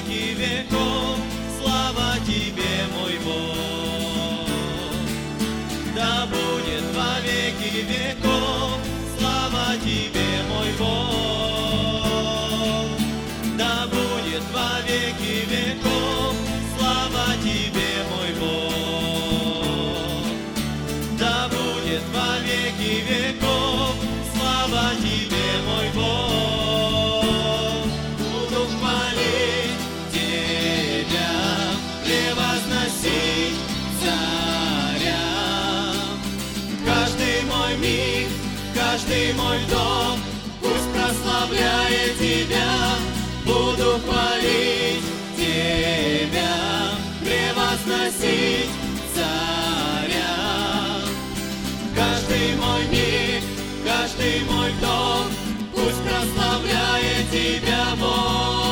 веки веков. Слава Тебе, мой Бог. Да будет во веки веков. Слава Тебе, мой Бог. Да будет во веки веков. Слава Тебе, мой Бог. Да будет во веки веков. Слава Тебе, мой Бог. Буду хвалить Тебя, превозносить Царя. Каждый мой миг, каждый мой вдох пусть прославляет Тебя. Буду хвалить Тебя, превозносить Царя. Каждый мой миг, каждый мой вдох пусть прославляет Тебя, Бог.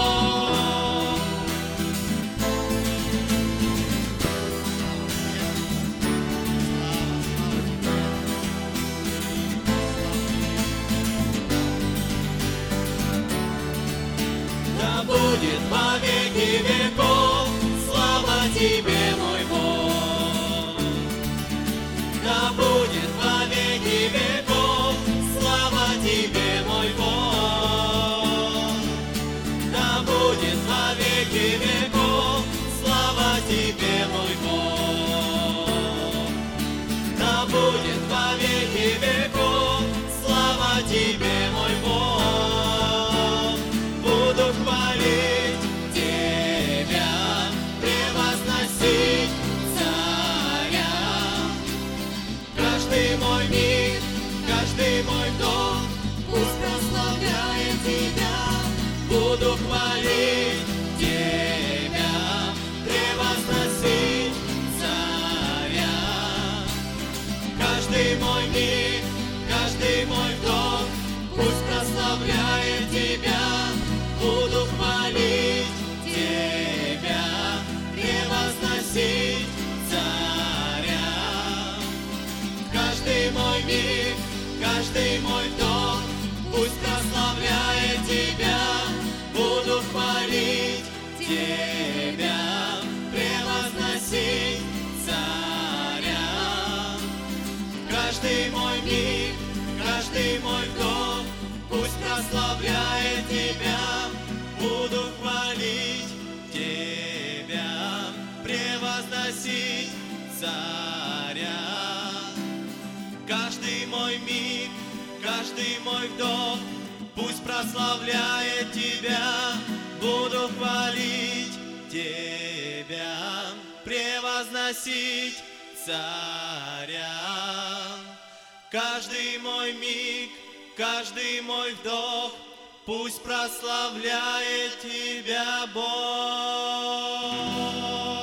Да будет во веки веков. Слава Тебе, мой Бог. Да будет во веки веков. Слава Тебе, мой Бог. Да будет во веки веков. Слава Тебе, мой Бог. Да будет во веки веков. Слава Тебе, мой Бог. Буду хвалить Тебя, превозносить Царя. Каждый мой миг, каждый мой вдох пусть прославляет Тебя. Буду хвалить Тебя, превозносить Царя. Каждый мой миг, каждый мой вдох пусть прославляет Тебя. Буду хвалить Тебя, превозносить Царя. Каждый мой миг, каждый мой вдох пусть прославляет Тебя. Буду хвалить Тебя, превозносить Царя. Каждый мой миг, каждый мой вдох пусть прославляет Тебя. Буду хвалить Тебя, превозносить Царя. Каждый мой миг, каждый мой вдох пусть прославляет Тебя. Буду хвалить Тебя, превозносить Царя. Каждый мой миг, каждый мой вдох пусть прославляет Тебя, Бог.